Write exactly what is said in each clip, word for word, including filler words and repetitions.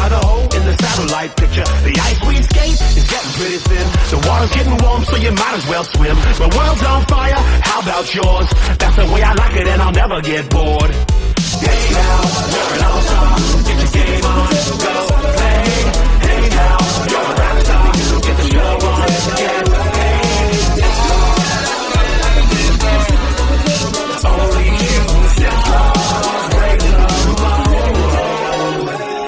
by the hole in the satellite picture. The ice we skate is getting pretty thin. The water's getting warm, so you might as well swim. The world's on fire, how about yours? That's the way I like it, and I'll never get bored. Hey now, you're an all-star. Get your game on, go play. Hey now, you're a rap star. Get the show on, get paid. Only shooting stars break the mold.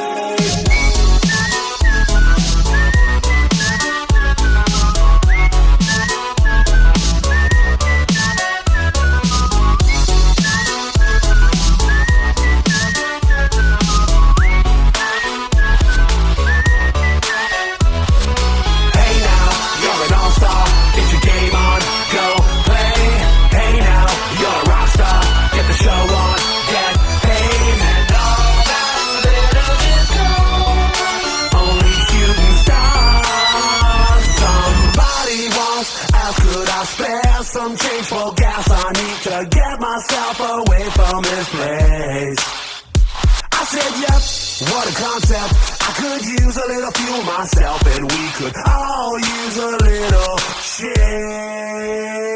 Hey now, you're an all-star. Get your game on, go play. Hey now, you're a rock star. Get the show on, get paid. And all that glitters is gold. Only shooting stars. Somebody once asked, could I spare some change for gas? I need to get myself away from this place. I said yes, what a concept. I could use a little fuel myself, and we could all use a little shit.